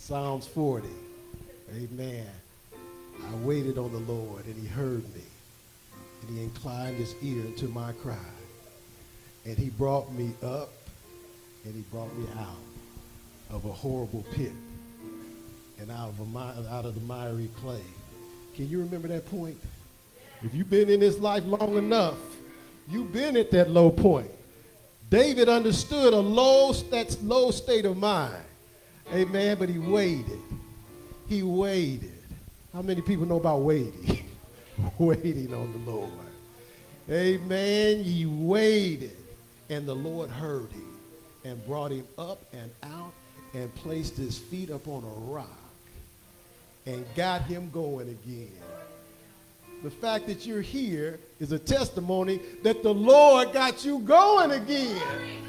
Psalms 40. Amen. I waited on the Lord, and he heard me, and he inclined his ear to my cry. And he brought me up, and he brought me out of a horrible pit, and out of the miry clay. Can you remember that point? If you've been in this life long enough, you've been at that low point. David understood that low state of mind. Amen, but he waited. He waited. How many people know about waiting? Waiting on the Lord. Amen, he waited, and the Lord heard him and brought him up and out and placed his feet up on a rock and got him going again. The fact that you're here is a testimony that the Lord got you going again.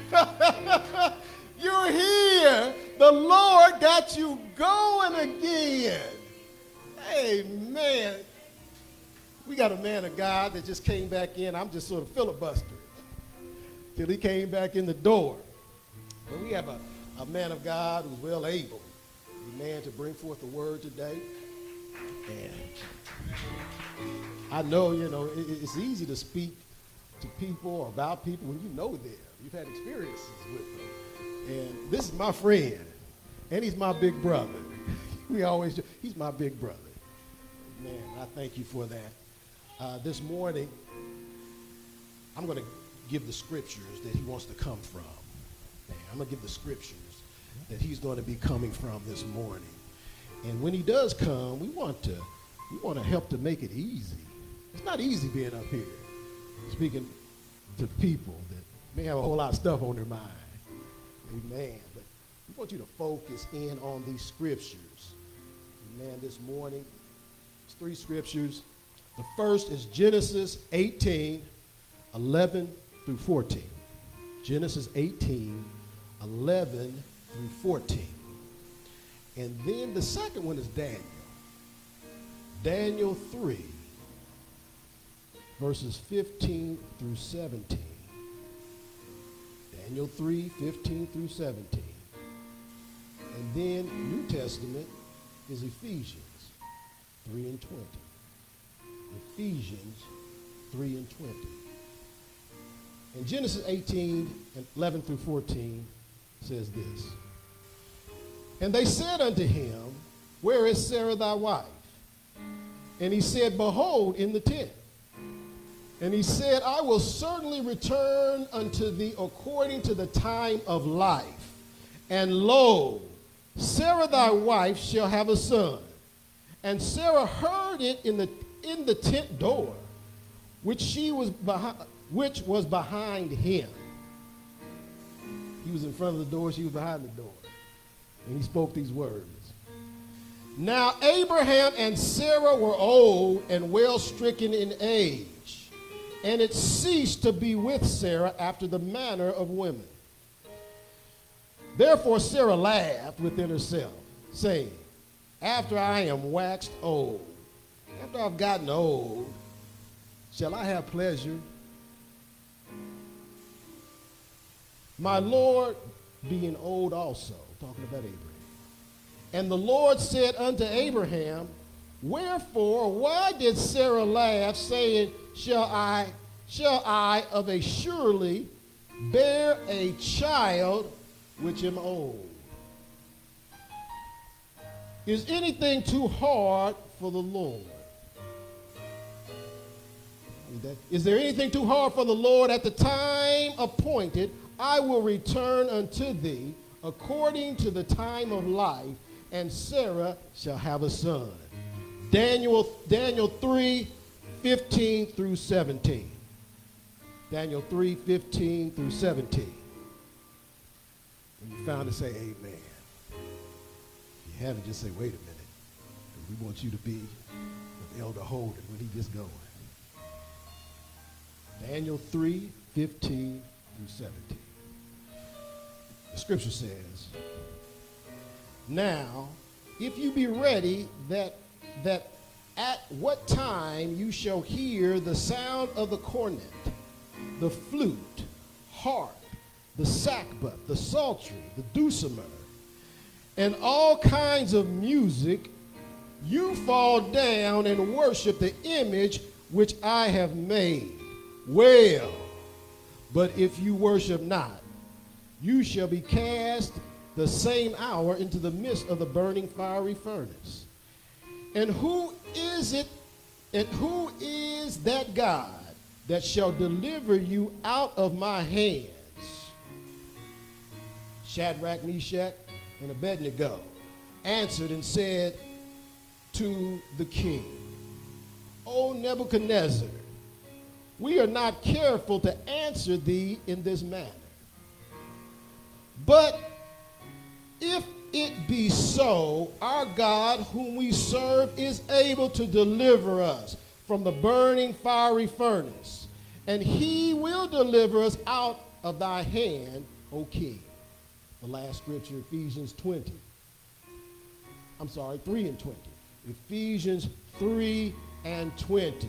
You're here. The Lord got you going again. Amen. We got a man of God that just came back in. I'm just sort of filibustering till he came back in the door. But we have a man of God who's well able, amen, to bring forth the word today. And I know, it's easy to speak to people or about people when you know them. You've had experiences with them. And this is my friend, and he's my big brother. He's my big brother. Man, I thank you for that. This morning, I'm going to give the scriptures that he wants to come from. Man, I'm going to give the scriptures that he's going to be coming from this morning. And when he does come, we want to help to make it easy. It's not easy being up here, speaking to people that may have a whole lot of stuff on their mind. Amen. But we want you to focus in on these scriptures. Amen. This morning, it's 3 scriptures. The first is Genesis 18, 11 through 14. Genesis 18, 11 through 14. And then the second one is Daniel. Daniel 3, verses 15 through 17. Daniel 3, 15 through 17. And then New Testament is Ephesians 3 and 20. Ephesians 3 and 20. And Genesis 18 and 11 through 14 says this. And they said unto him, Where is Sarah thy wife? And he said, Behold, in the tent. And he said, I will certainly return unto thee according to the time of life. And lo, Sarah thy wife shall have a son. And Sarah heard it in the tent door, which was behind him. He was in front of the door, she was behind the door. And he spoke these words. Now Abraham and Sarah were old and well stricken in age, and it ceased to be with Sarah after the manner of women. Therefore Sarah laughed within herself, saying, After I am waxed old, after I've gotten old, shall I have pleasure? My Lord being old also, talking about Abraham. And the Lord said unto Abraham, Wherefore, why did Sarah laugh, saying, Shall I of a surely bear a child which am old? Is anything too hard for the Lord? Is there anything too hard for the Lord? At the time appointed, I will return unto thee according to the time of life, and Sarah shall have a son. Daniel 3, 15 through 17. Daniel 3, 15 through 17. When you found it, say amen. If you haven't, just say, wait a minute. We want you to be with Elder Holden when he gets going. Daniel 3, 15 through 17. The scripture says, Now, if you be ready, that at what time you shall hear the sound of the cornet, the flute, harp, the sackbut, the psaltery, the dulcimer, and all kinds of music, you fall down and worship the image which I have made. Well, but if you worship not, you shall be cast the same hour into the midst of the burning fiery furnace. And who is it, and who is that God that shall deliver you out of my hands? Shadrach, Meshach, and Abednego answered and said to the king, O Nebuchadnezzar, we are not careful to answer thee in this manner. But if it be so, our God whom we serve is able to deliver us from the burning fiery furnace, and he will deliver us out of thy hand, O king. The last scripture, Ephesians 3 and 20. Ephesians 3 and 20.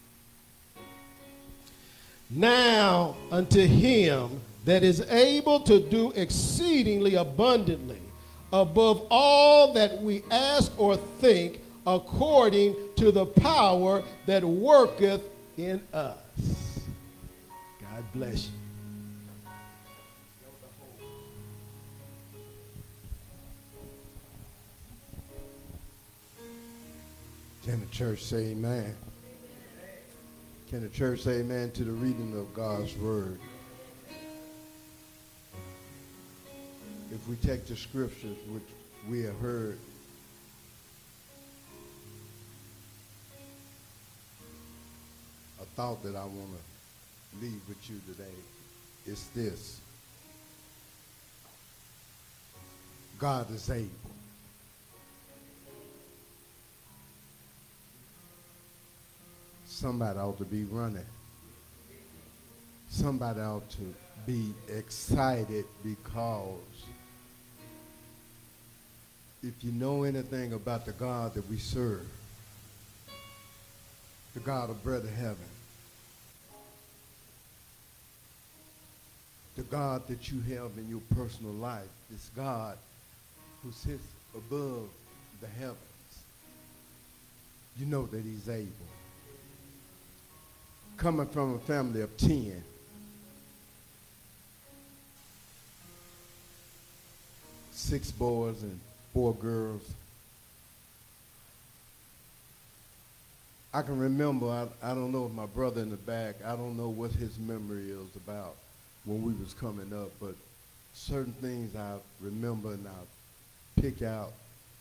Now unto him that is able to do exceedingly abundantly above all that we ask or think, according to the power that worketh in us. God bless you. Can the church say amen? Can the church say amen to the reading of God's word? If we take the scriptures which we have heard, a thought that I want to leave with you today is this. God is able. Somebody ought to be running. Somebody ought to be excited, because if you know anything about the God that we serve, the God of bread of heaven, the God that you have in your personal life, this God who sits above the heavens, you know that he's able. Coming from a family of 10, six boys and 4 girls, I can remember, I don't know if my brother in the back, I don't know what his memory is about when we was coming up, but certain things I remember and I pick out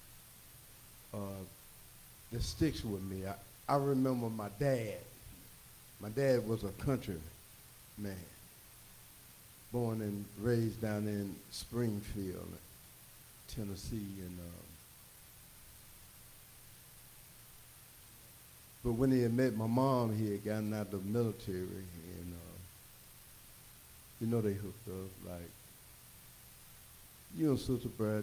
that sticks with me. I remember my dad. My dad was a country man, born and raised down in Springfield, Tennessee, and but when he had met my mom, he had gotten out of the military, and you know they hooked up like, you know, Sister Bradshaw,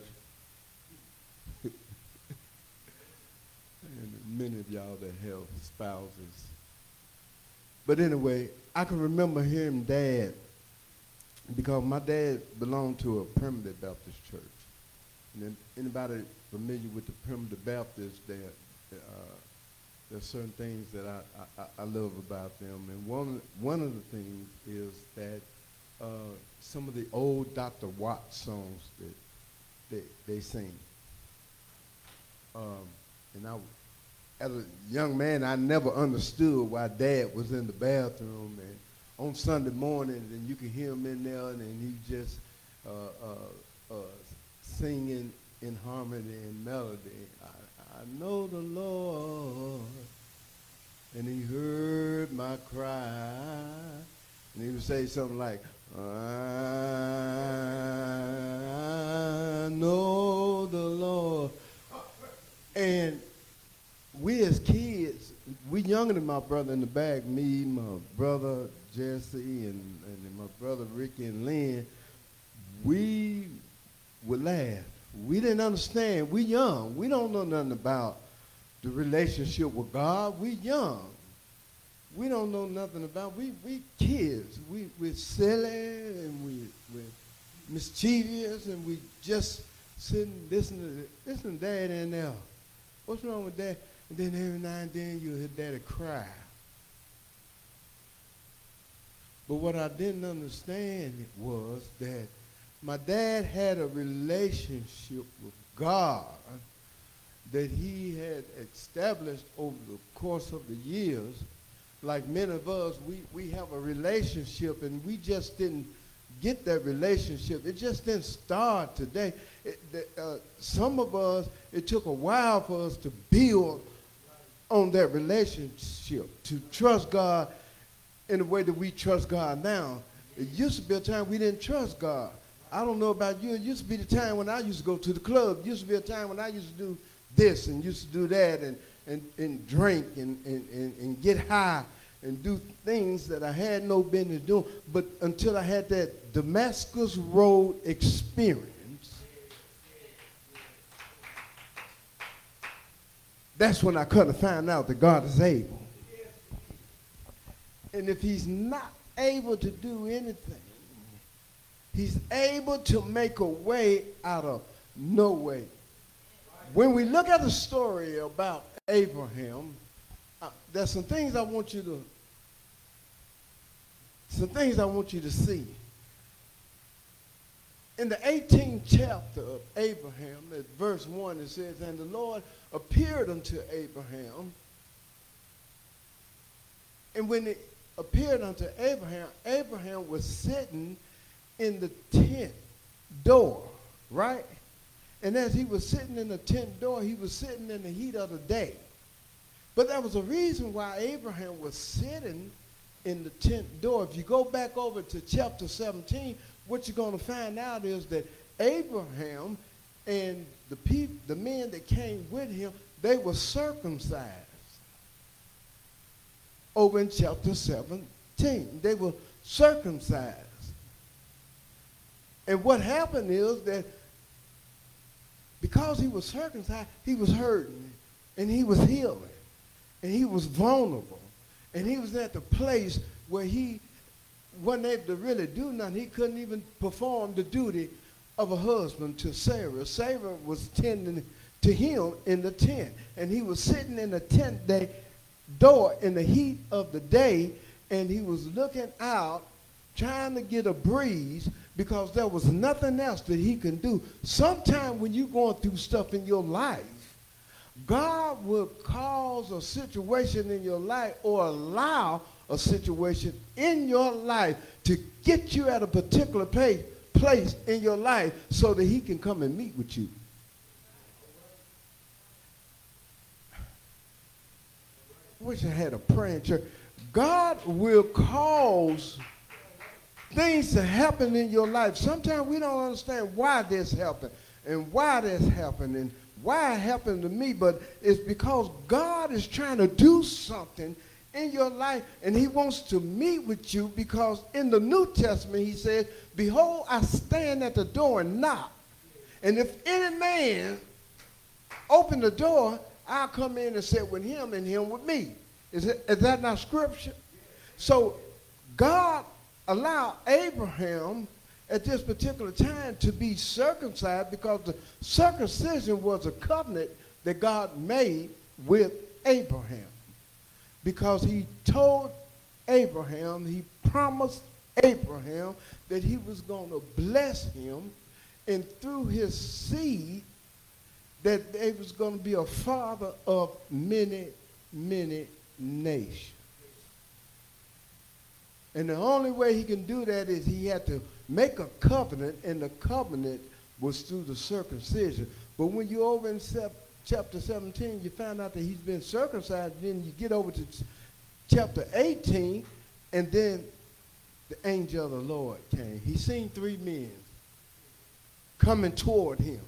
and many of y'all that have spouses. But anyway, I can remember hearing Dad, because my dad belonged to a Primitive Baptist church. And then anybody familiar with the Primitive Baptists, there's certain things that I love about them. And one of the things is that some of the old Dr. Watts songs that they sing. And as a young man, I never understood why Dad was in the bathroom and on Sunday morning, and you can hear him in there, and he just singing in harmony and melody. I know the Lord, and he heard my cry. And he would say something like, I know the Lord. And we as kids, we younger than my brother in the back, me, my brother Jesse, and my brother Ricky and Lynn, we would laugh. We didn't understand. We young. We don't know nothing about the relationship with God. We young. We don't know nothing about, we kids. We're silly, and we're mischievous, and we just sitting, listening to Dad in there. What's wrong with Dad? And then every now and then you hear Daddy cry. But what I didn't understand was that my dad had a relationship with God that he had established over the course of the years. Like many of us, we have a relationship and we just didn't get that relationship. It just didn't start today. Some of us, it took a while for us to build on that relationship, to trust God in the way that we trust God now. It used to be a time we didn't trust God. I don't know about you. It used to be the time when I used to go to the club. It used to be a time when I used to do this and used to do that and drink and get high and do things that I had no business doing. But until I had that Damascus Road experience, that's when I kind of found out that God is able. And if he's not able to do anything, he's able to make a way out of no way. When we look at the story about Abraham, there's some things I want you to see. In the 18th chapter of Abraham, at verse 1, it says, "And the Lord appeared unto Abraham." And when it appeared unto Abraham, Abraham was sitting in the tent door, right? And as he was sitting in the tent door, he was sitting in the heat of the day. But there was a reason why Abraham was sitting in the tent door. If you go back over to chapter 17, what you're going to find out is that Abraham and the men that came with him, they were circumcised. Over in chapter 17, they were circumcised. And what happened is that because he was circumcised, he was hurting, and he was healing, and he was vulnerable, and he was at the place where he wasn't able to really do nothing. He couldn't even perform the duty of a husband to Sarah. Sarah was tending to him in the tent, and he was sitting in the tent door in the heat of the day, and he was looking out, trying to get a breeze, because there was nothing else that he can do. Sometime when you're going through stuff in your life, God will cause a situation in your life or allow a situation in your life to get you at a particular place in your life so that he can come and meet with you. I wish I had a praying church. God will cause things to happen in your life. Sometimes we don't understand why this happened and why this happened and why it happened to me, but it's because God is trying to do something in your life, and he wants to meet with you, because in the New Testament he says, "Behold, I stand at the door and knock. And if any man open the door, I'll come in and sit with him and him with me." Is that not scripture? So God allowed Abraham at this particular time to be circumcised, because the circumcision was a covenant that God made with Abraham. Because he told Abraham, he promised Abraham that he was going to bless him, and through his seed that he was going to be a father of many, many nations. And the only way he can do that is he had to make a covenant, and the covenant was through the circumcision. But when you're over in chapter 17, you find out that he's been circumcised. Then you get over to chapter 18, and then the angel of the Lord came. He seen three men coming toward him.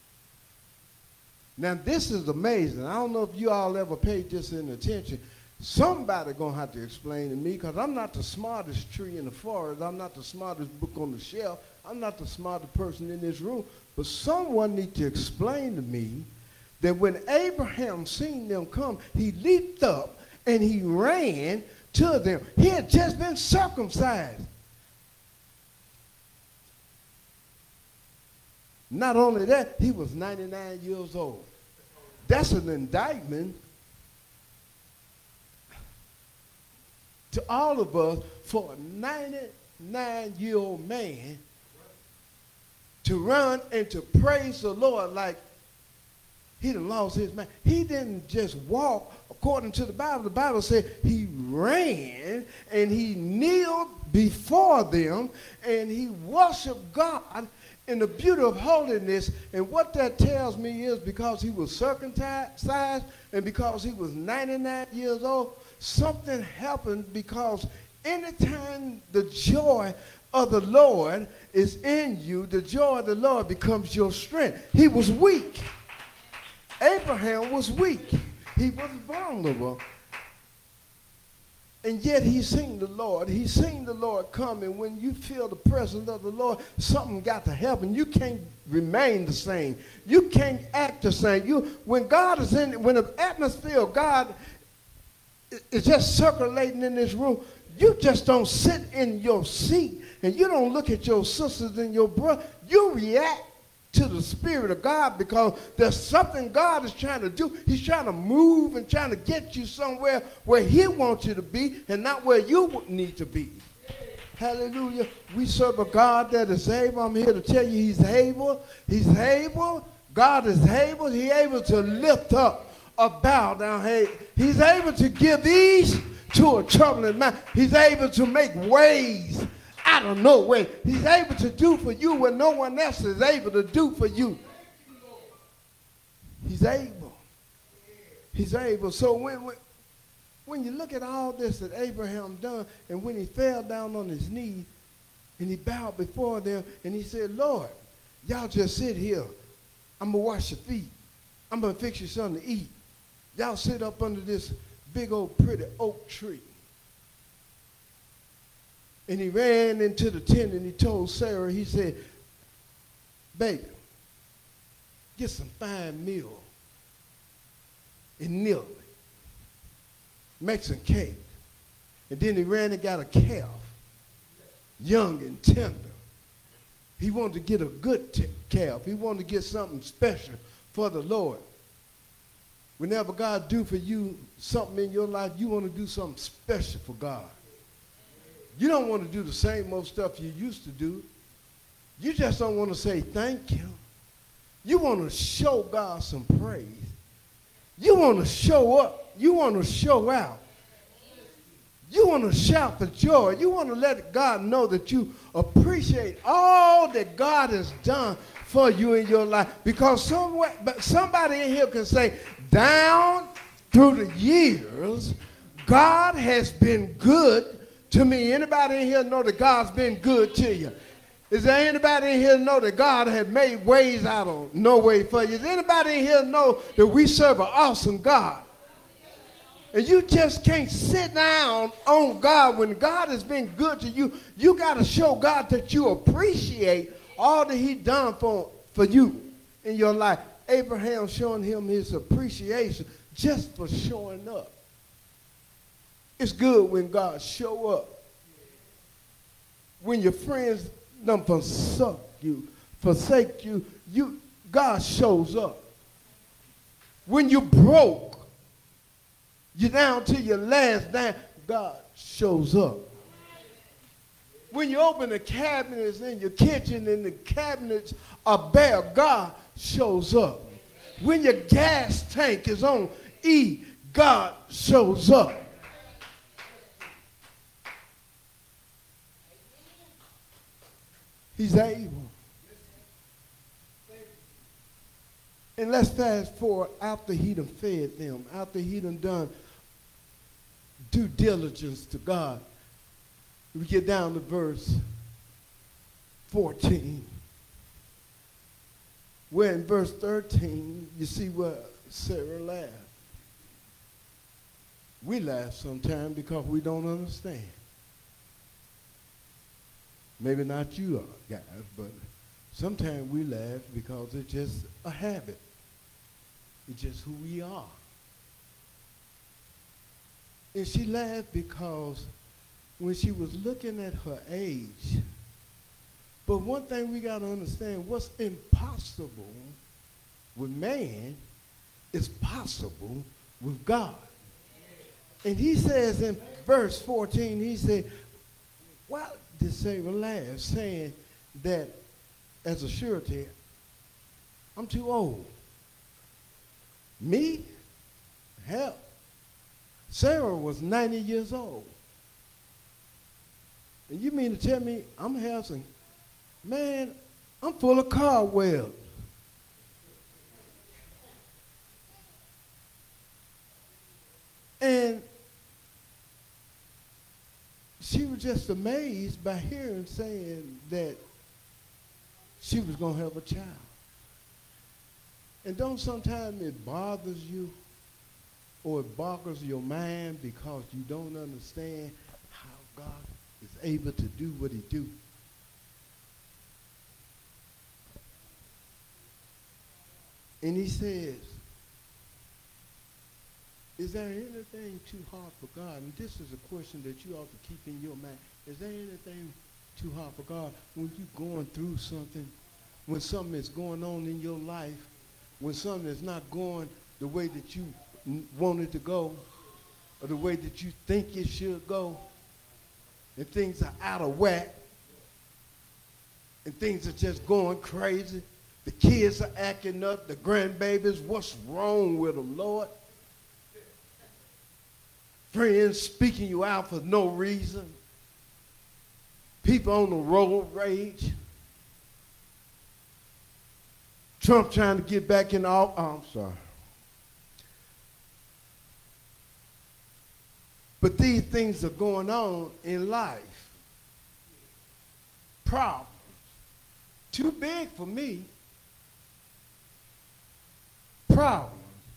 Now, this is amazing. I don't know if you all ever paid this any attention. Somebody going to have to explain to me, because I'm not the smartest tree in the forest. I'm not the smartest book on the shelf. I'm not the smartest person in this room. But someone needs to explain to me that when Abraham seen them come, he leaped up and he ran to them. He had just been circumcised. Not only that, he was 99 years old. That's an indictment to all of us for a 99-year-old man to run and to praise the Lord like he done lost his mind. He didn't just walk according to the Bible. The Bible said he ran and he kneeled before them and he worshiped God in the beauty of holiness. And what that tells me is because he was circumcised and because he was 99 years old, something happened, because anytime the joy of the Lord is in you, the joy of the Lord becomes your strength. He was weak. Abraham was weak. He was vulnerable. And yet he seen the Lord. He seen the Lord come. And when you feel the presence of the Lord, something got to happen. You can't remain the same. You can't act the same. When God is in, when the atmosphere of God is just circulating in this room, you just don't sit in your seat and you don't look at your sisters and your brother. You react to the Spirit of God because there's something God is trying to do. He's trying to move and trying to get you somewhere where he wants you to be and not where you need to be. Hallelujah. We serve a God that is able. I'm here to tell you he's able. He's able. God is able. He's able to lift up a bowed down head. He's able to give ease to a troubling mind. He's able to make ways out of no way. He's able to do for you what no one else is able to do for you. He's able. He's able. So when you look at all this that Abraham done, and when he fell down on his knees and he bowed before them and he said, Lord, y'all just sit here. I'm going to wash your feet. I'm going to fix you something to eat. Y'all sit up under this big old pretty oak tree. And he ran into the tent and he told Sarah, he said, baby, get some fine meal and kneel it. Make some cake. And then he ran and got a calf, young and tender. He wanted to get a good calf. He wanted to get something special for the Lord. Whenever God do for you something in your life, you want to do something special for God. You don't want to do the same old stuff you used to do. You just don't want to say thank you. You want to show God some praise. You want to show up. You want to show out. You want to shout for joy. You want to let God know that you appreciate all that God has done for you in your life. Because somebody in here can say, down through the years, God has been good to me. Anybody in here know that God's been good to you? Is there anybody in here know that God has made ways out of no way for you? Does anybody in here know that we serve an awesome God? And you just can't sit down on God when God has been good to you. You got to show God that you appreciate all that he done for you in your life. Abraham showing him his appreciation just for showing up. It's good when God show up. When your friends done forsake you, God shows up. When you broke, you're down to your last dime, God shows up. When you open the cabinets in your kitchen and the cabinets are bare, God shows up. When your gas tank is on E, God shows up. He's able. And let's fast forward after he done fed them, after he done due diligence to God. We get down to verse 14. Where in verse 13, you see where Sarah laughed. We laugh sometimes because we don't understand. Maybe not you guys, but sometimes we laugh because it's just a habit. It's just who we are. And she laughed because when she was looking at her age, But one thing we got to understand, what's impossible with man is possible with God. And he says in verse 14, he said, why did Sarah laugh, saying that as a surety, I'm too old. Me? Hell. Sarah was 90 years old. And you mean to tell me I'm handsome? Man, I'm full of cobwebs. And she was just amazed by hearing saying that she was going to have a child. And don't sometimes it bothers you or it boggles your mind because you don't understand how God is able to do what he do. And he says, is there anything too hard for God? And this is a question that you ought to keep in your mind. Is there anything too hard for God when you're going through something, when something is going on in your life, when something is not going the way that you want it to go, or the way that you think it should go, and things are out of whack, and things are just going crazy. The kids are acting up, the grandbabies, what's wrong with them, Lord? Friends speaking you out for no reason. People on the road rage. Trump trying to get back in office. Oh, I'm sorry. But these things are going on in life. Problems. Too big for me. Problems.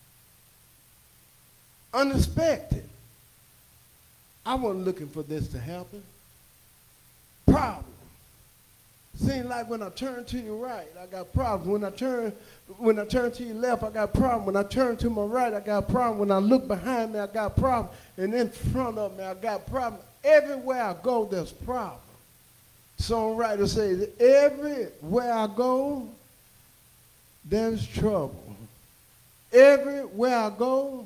Unexpected. I wasn't looking for this to happen. Problems. Seems like when I turn to your right, I got problems. When I turn to your left, I got problems. When I turn to my right, I got problems. When I look behind me, I got problems. And in front of me, I got problems. Everywhere I go, there's problems. Songwriter says, everywhere I go, there's trouble. Everywhere I go,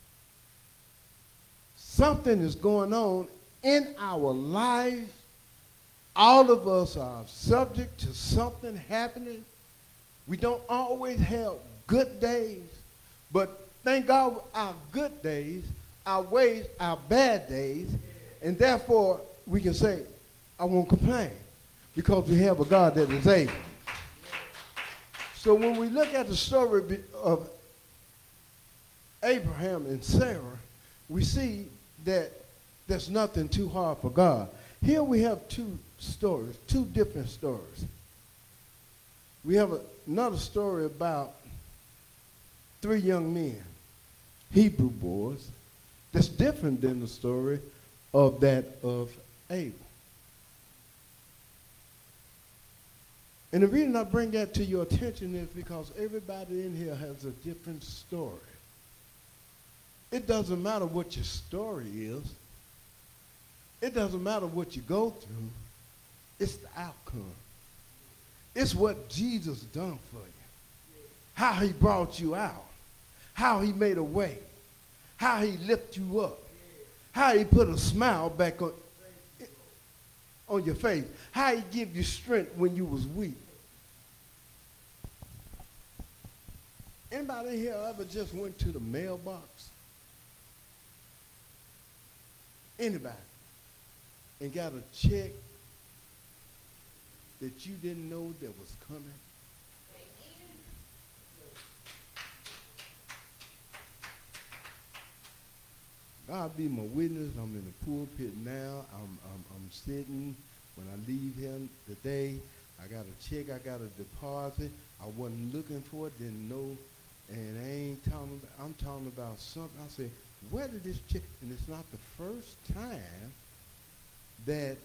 something is going on in our life. All of us are subject to something happening. We don't always have good days, but thank God our good days outweigh our bad days, and therefore we can say, I won't complain, because we have a God that is able. So when we look at the story of Abraham and Sarah, we see that there's nothing too hard for God. Here we have two stories, two different stories. We have another story about three young men, Hebrew boys, that's different than the story of that of Abel. And the reason I bring that to your attention is because everybody in here has a different story. It doesn't matter what your story is. It doesn't matter what you go through. It's the outcome. It's what Jesus done for you. How he brought you out. How he made a way. How he lifted you up. How he put a smile back on your face. How he give you strength when you was weak. Anybody here ever just went to the mailbox? Anybody? And got a check that you didn't know that was coming? God be my witness. I'm in the pulpit now. I'm sitting. When I leave here today, I got a check. I got a deposit. I wasn't looking for it. Didn't know. And I ain't talking. I'm talking about something. I said, where did this check? And it's not the first time that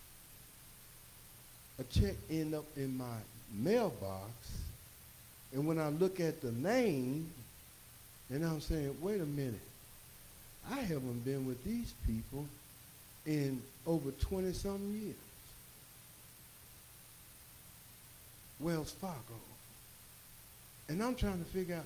a check end up in my mailbox, and when I look at the name, and I'm saying, wait a minute, I haven't been with these people in over 20-some years. Wells Fargo. And I'm trying to figure out,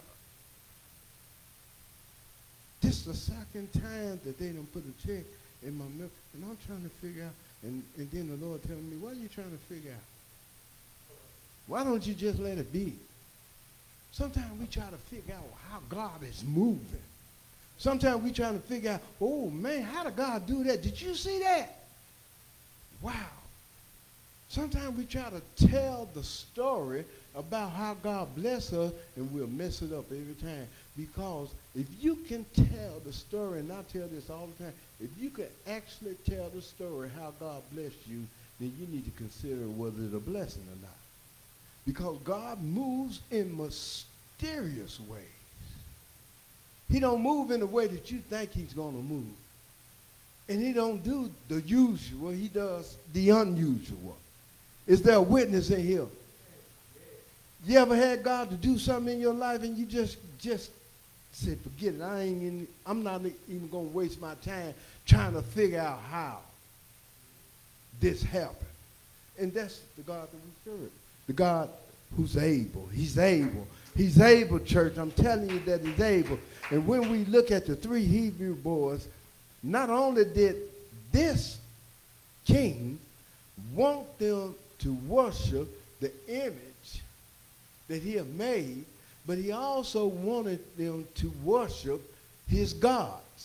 this is the second time that they done put a check in my milk, and I'm trying to figure out, and then the Lord telling me, what are you trying to figure out? Why don't you just let it be? Sometimes we try to figure out how God is moving. Sometimes we try to figure out, oh man, how did God do that? Did you see that? Wow. Sometimes we try to tell the story about how God bless us, and we'll mess it up every time. Because if you can tell the story, and I tell this all the time, if you can actually tell the story how God blessed you, then you need to consider whether it's a blessing or not. Because God moves in mysterious ways. He don't move in the way that you think he's going to move. And he don't do the usual. He does the unusual. Is there a witness in here? You ever had God to do something in your life and you just said, forget it. I'm not even going to waste my time trying to figure out how this happened. And that's the God that we serve. The God who's able. He's able. He's able, church. I'm telling you that he's able. And when we look at the three Hebrew boys, not only did this king want them to worship the image that he had made, but he also wanted them to worship his gods.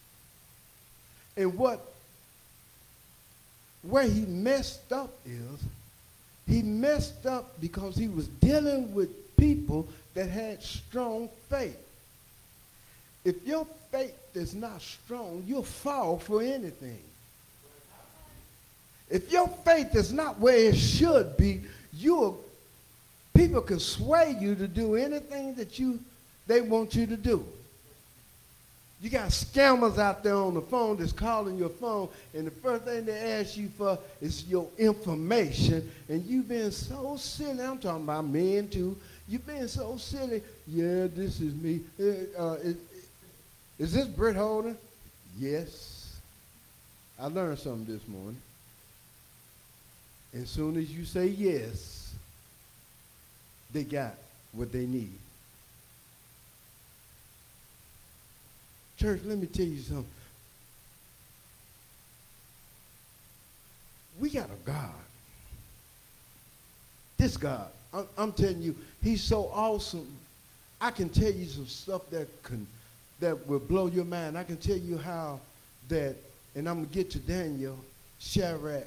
And where he messed up is, he messed up because he was dealing with people that had strong faith. If your faith is not strong, you'll fall for anything. If your faith is not where it should be, people can sway you to do anything that they want you to do. You got scammers out there on the phone that's calling your phone, and the first thing they ask you for is your information, and you've been so silly. I'm talking about men too. You've been so silly. Yeah, this is me. Is this Britt Holden? Yes. I learned something this morning. As soon as you say yes, they got what they need. Church, let me tell you something. We got a God. This God, I'm telling you, he's so awesome. I can tell you some stuff that will blow your mind. I can tell you how that, and I'm going to get to Daniel, Shadrach,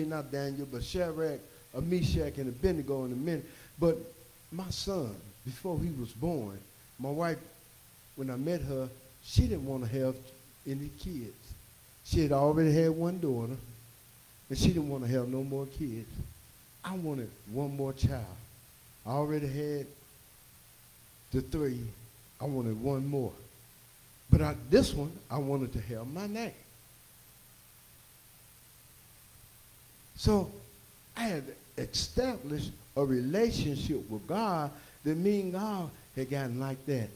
Meshach, and Abednego in a minute. But my son, before he was born, my wife, when I met her, she didn't want to have any kids. She had already had one daughter, and she didn't want to have no more kids. I wanted one more child. I already had the three. I wanted one more. But this one, I wanted to have my name. So I had established a relationship with God that me and God had gotten like that.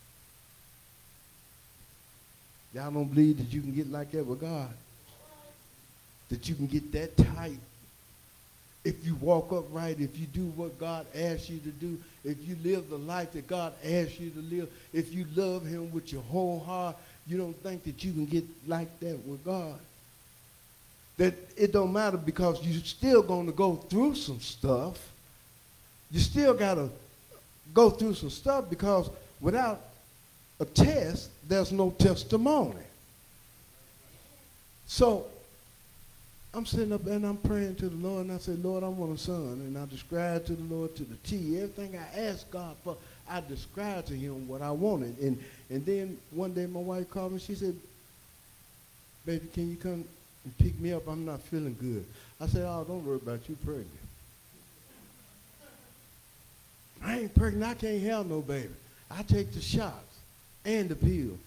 Y'all don't believe that you can get like that with God? That you can get that tight? If you walk upright, if you do what God asks you to do, if you live the life that God asks you to live, if you love him with your whole heart, you don't think that you can get like that with God? That it don't matter because you're still going to go through some stuff. You still got to go through some stuff because without a test, there's no testimony. So I'm sitting up and I'm praying to the Lord, and I said, Lord, I want a son. And I described to the Lord to the T. Everything I asked God for, I described to him what I wanted. And then one day my wife called me. She said, baby, can you come and pick me up? I'm not feeling good. I said, oh, don't worry about you pregnant. I ain't pregnant. I can't have no baby. I take the shots and the pill.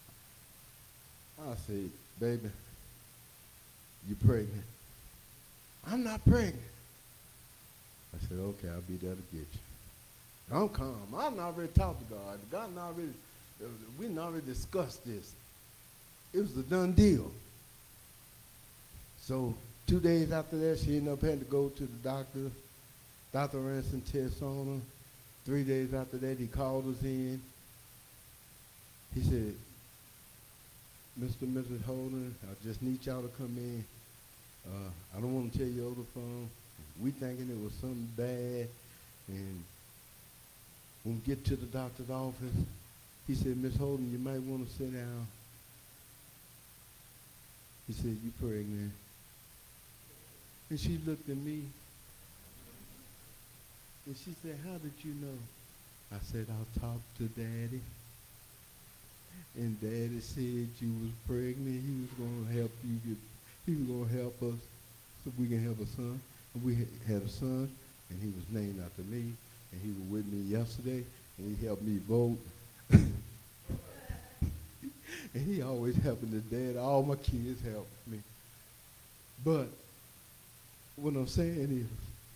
I said, baby, you pregnant? I'm not pregnant. I said, okay, I'll be there to get you. I'm calm. I've already talked to God. We already discussed this. It was a done deal. So 2 days after that, she ended up having to go to the doctor. Dr. Ransom tests on her. 3 days after that, he called us in. He said, Mr. and Mrs. Holden, I just need y'all to come in. I don't want to tell you over the phone. We thinking it was something bad. And when we get to the doctor's office, he said, Miss Holden, you might want to sit down. He said, you pregnant. And she looked at me. And she said, how did you know? I said, I talked to Daddy. And Daddy said you was pregnant. He was going to help you he was going to help us so we can have a son. And we had a son, and he was named after me. And he was with me yesterday, and he helped me vote. And he always helping the dad. All my kids help me. But what I'm saying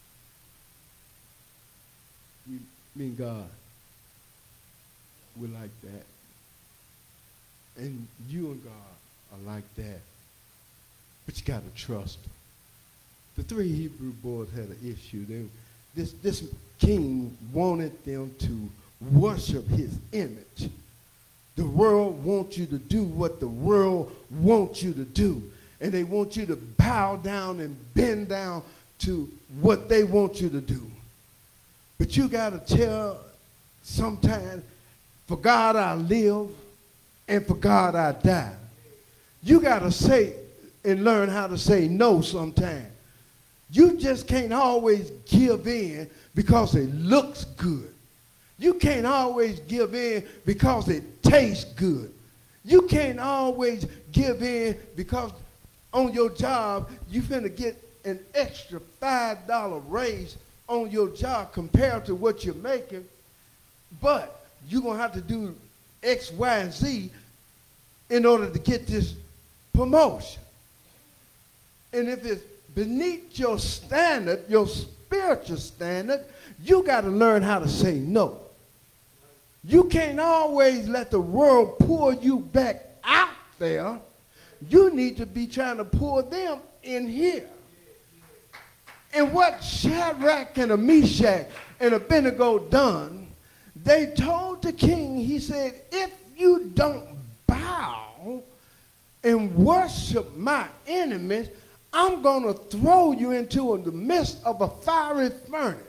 is, me and God, we're like that. And you and God are like that. But you got to trust him. The 3 Hebrew boys had an issue. This king wanted them to worship his image. The world wants you to do what the world wants you to do. And they want you to bow down and bend down to what they want you to do. But you got to tell sometimes, for God I live and for God I die. You got to say and learn how to say no sometimes. You just can't always give in because it looks good. You can't always give in because it tastes good. You can't always give in because on your job you finna get an extra $5 raise on your job compared to what you're making, but you're going to have to do X, Y, and Z in order to get this promotion. And if it's beneath your standard, your spiritual standard, you got to learn how to say no. You can't always let the world pull you back out there. You need to be trying to pull them in here. And what Shadrach and Meshach and Abednego done, they told the king, he said, if you don't bow and worship my enemies, I'm going to throw you into the midst of a fiery furnace.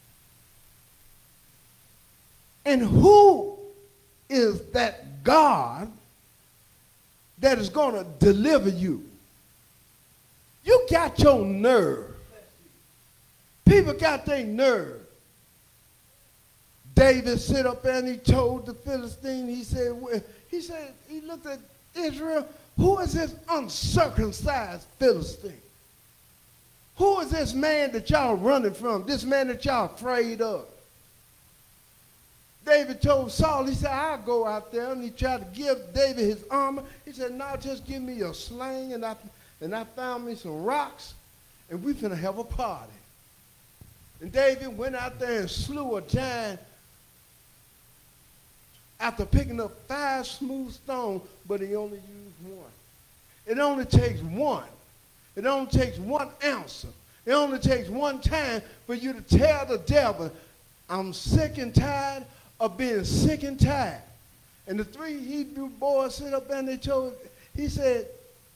And who is that God that is going to deliver you? You got your nerve. People got their nerve. David sit up there and he told the Philistine, he looked at Israel, who is this uncircumcised Philistine? Who is this man that y'all running from, this man that y'all afraid of? David told Saul, he said, I'll go out there. And he tried to give David his armor. He said, no, just give me a sling. And I found me some rocks, and we finna have a party. And David went out there and slew a giant after picking up 5 smooth stones, but he only used 1. It only takes 1. It only takes 1 answer. It only takes 1 time for you to tell the devil, I'm sick and tired of being sick and tired. And the 3 Hebrew boys sit up there and they told, they said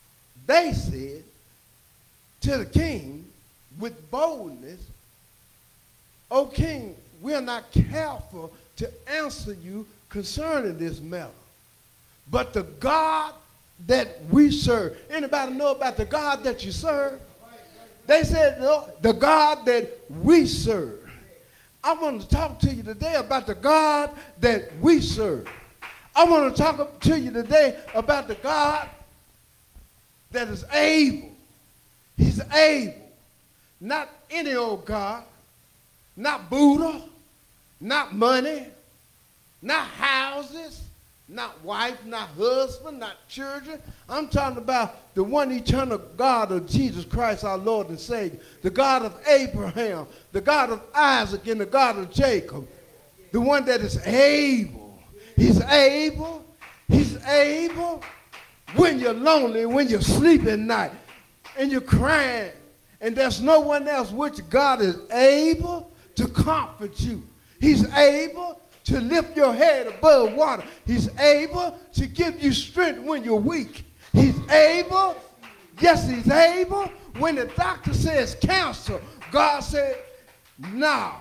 to the king with boldness, O king, we are not careful to answer you concerning this matter. But the God that we serve, anybody know about the God that you serve? They said, no, the God that we serve. I want to talk to you today about the God that we serve. I want to talk to you today about the God that is able. He's able. Not any old God. Not Buddha. Not money. Not houses. Not wife. Not husband. Not children. I'm talking about the one eternal God of Jesus Christ, our Lord and Savior. The God of Abraham. The God of Isaac and the God of Jacob. The one that is able. He's able. He's able. When you're lonely, when you're sleeping at night, and you're crying, and there's no one else which God is able to comfort you. He's able to lift your head above water. He's able to give you strength when you're weak. He's able, yes, he's able. When the doctor says cancer, God said, no,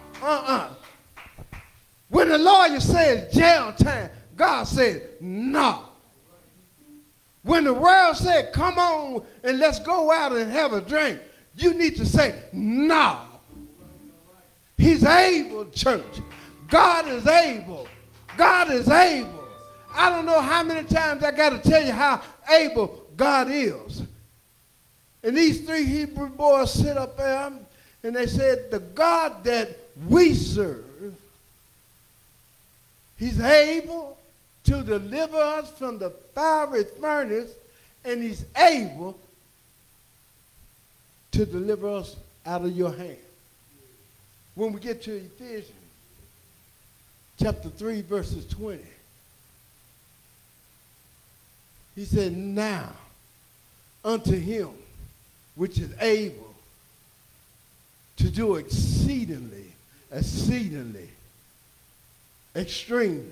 When the lawyer says jail time, God said, no. When the world said, come on and let's go out and have a drink, you need to say, no. He's able, church. God is able. God is able. I don't know how many times I got to tell you how able God is. And these three Hebrew boys sit up there and they said, the God that we serve, he's able to deliver us from the fiery furnace, and he's able to deliver us out of your hand. When we get to Ephesians chapter 3, verses 20, he said, now unto him which is able to do exceedingly, extremely.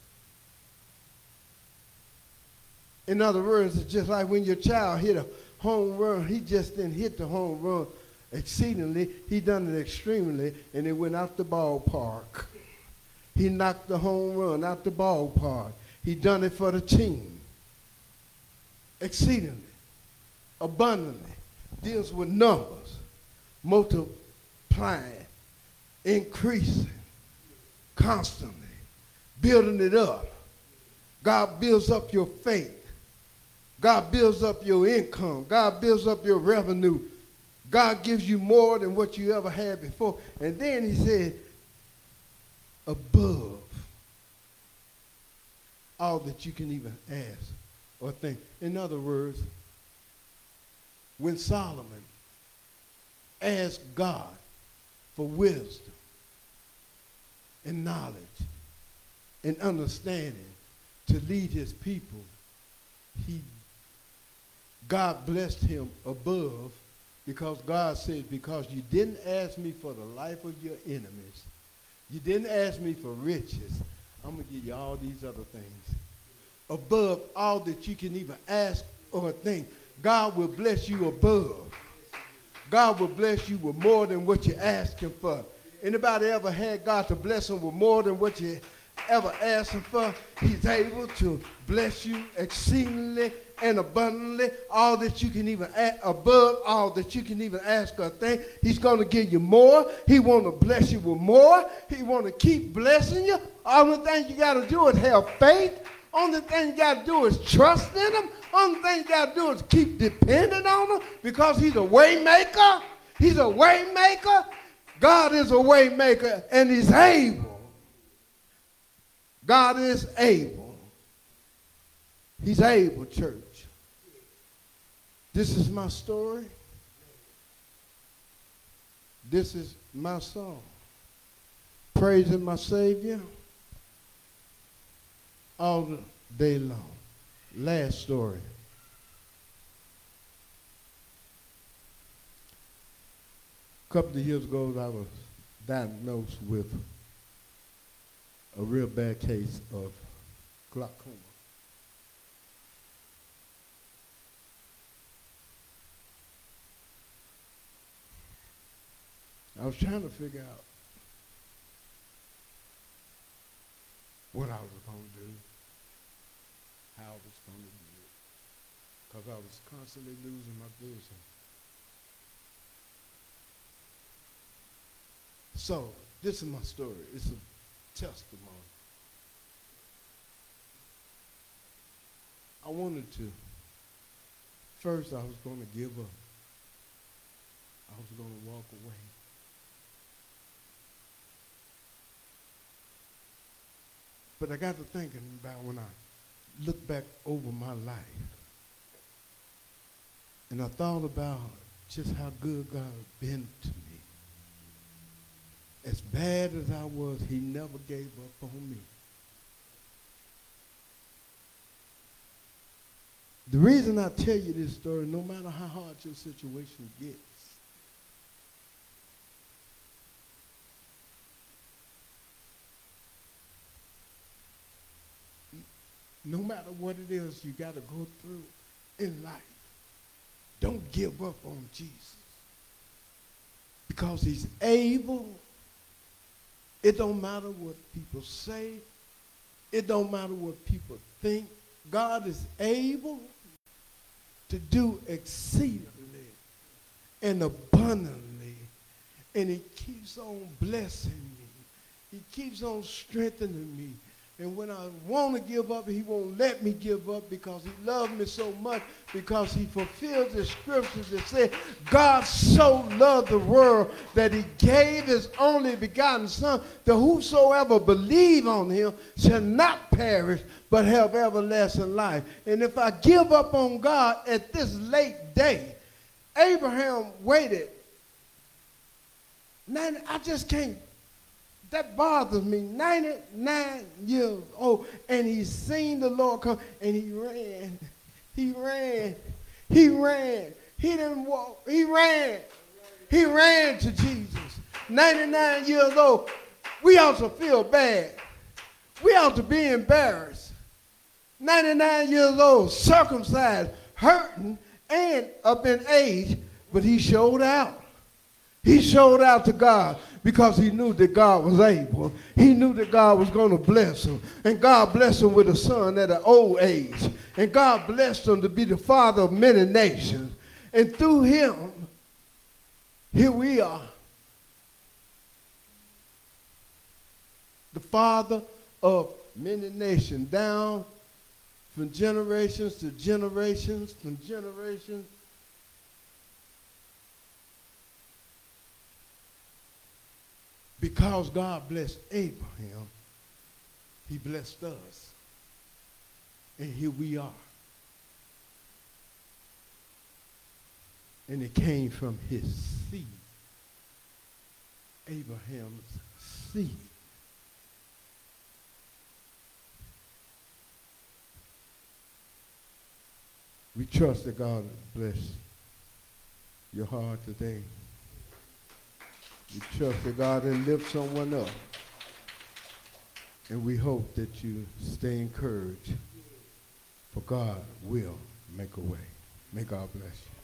In other words, it's just like when your child hit a home run, he just didn't hit the home run exceedingly, he done it extremely, and it went out the ballpark. He knocked the home run out the ballpark. He done it for the team. Exceedingly, abundantly, deals with numbers, multiplying, increasing, constantly, building it up. God builds up your faith. God builds up your income. God builds up your revenue. God gives you more than what you ever had before. And then he said, above all that you can even ask or think. In other words, when Solomon asked God for wisdom and knowledge and understanding to lead his people, God blessed him above, because God said, because you didn't ask me for the life of your enemies, you didn't ask me for riches, I'm going to give you all these other things. Above all that you can even ask or think, God will bless you above. God will bless you with more than what you're asking for. Anybody ever had God to bless them with more than what you ever asked him for? He's able to bless you exceedingly and abundantly, all that you can even above all that you can even ask or think. He's going to give you more. He want to bless you with more. He want to keep blessing you. Only thing you got to do is have faith. Only thing you got to do is trust in him. Only thing you got to do is keep depending on him, because he's a way maker. He's a way maker. God is a way maker, and he's able. God is able. He's able, church. This is my story. This is my song. Praising my Savior all the day long. Last story. A couple of years ago, I was diagnosed with a real bad case of glaucoma. I was trying to figure out what I was going to do, how I was going to do it, because I was constantly losing my vision. So, this is my story. It's a testimony. I wanted to, first I was going to give up. I was going to walk away. But I got to thinking about when I look back over my life, and I thought about just how good God been to me. As bad as I was, he never gave up on me. The reason I tell you this story, no matter how hard your situation gets, no matter what it is you got to go through in life, don't give up on Jesus. Because he's able. It don't matter what people say. It don't matter what people think. God is able to do exceedingly and abundantly. And he keeps on blessing me. He keeps on strengthening me. And when I want to give up, he won't let me give up because he loves me so much, because he fulfills the scriptures that say, God so loved the world that he gave his only begotten son, that whosoever believe on him shall not perish, but have everlasting life. And if I give up on God at this late day, Abraham waited. Man, I just can't. That bothers me. 99 years old, and he's seen the Lord come, and he ran. He ran. He ran. He didn't walk. He ran. He ran to Jesus. 99 years old. We ought to feel bad. We ought to be embarrassed. 99 years old, circumcised, hurting, and up in age, but he showed out. He showed out to God because he knew that God was able. He knew that God was going to bless him. And God blessed him with a son at an old age. And God blessed him to be the father of many nations. And through him, here we are. The father of many nations, down from generations to generations, from generations. Because God blessed Abraham, he blessed us. And here we are. And it came from his seed. Abraham's seed. We trust that God bless your heart today. We trust that God will lift someone up. And we hope that you stay encouraged, for God will make a way. May God bless you.